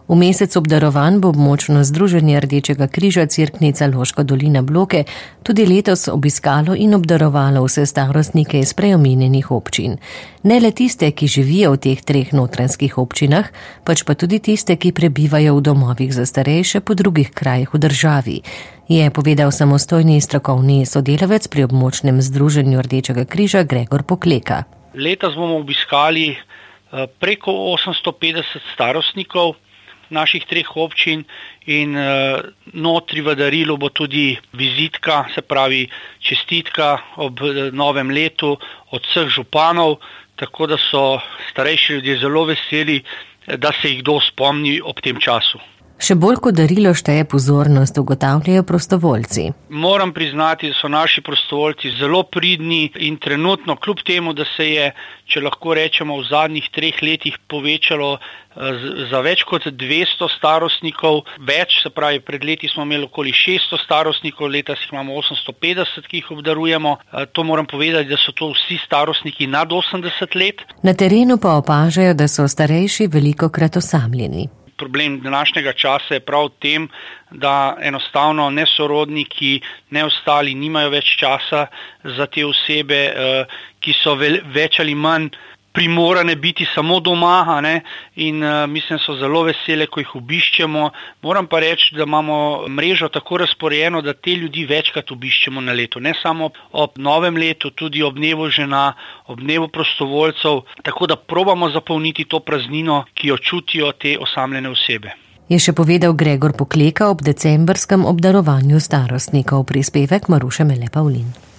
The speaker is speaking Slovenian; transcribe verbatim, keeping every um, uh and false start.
V mesecu obdarovanj bo območno združenje Rdečega križa Cerknica Loška dolina Bloke tudi letos obiskalo in obdarovalo vse starostnike iz prej omenjenih občin. Ne le tiste, ki živijo v teh treh notranjskih občinah, pač pa tudi tiste, ki prebivajo v domovih za starejše po drugih krajih v državi, je povedal samostojni strokovni sodelavec pri območnem združenju Rdečega križa Gregor Pokleka. Letos bomo obiskali preko osemsto petdeset starostnikov naših treh občin in uh, notri v darilu bo tudi vizitka, se pravi čestitka ob novem letu od vseh županov, tako da so starejši ljudje zelo veseli, da se jih kdo spomni ob tem času. Še bolj kot darilo šteje pozornost, ugotavljajo prostovoljci. Moram priznati, da so naši prostovoljci zelo pridni in trenutno, kljub temu, da se je, če lahko rečemo, v zadnjih treh letih povečalo za več kot dvesto starostnikov, več, se pravi, pred leti smo imeli okoli šeststo starostnikov, letos jih imamo osemsto petdeset, ki jih obdarujemo. To moram povedati, da so to vsi starostniki nad osemdeset let. Na terenu pa opažajo, da so starejši velikokrat osamljeni. Problem današnjega časa je prav v tem, da enostavno ne sorodniki, ne ostali nimajo več časa za te osebe, ki so več ali manj primorane biti samo doma, ne? In uh, mislim, so zelo vesele, ko jih obiščemo. Moram pa reči, da imamo mrežo tako razporejeno, da te ljudi večkrat obiščemo na leto. Ne samo ob novem letu, tudi ob dnevu žena, ob dnevu prostovoljcev, tako da probamo zapolniti to praznino, ki jo čutijo te osamljene osebe. Je še povedal Gregor Pokleka ob decembrskem obdarovanju starostnikov. Prispevek Maruše Mele Pavlin.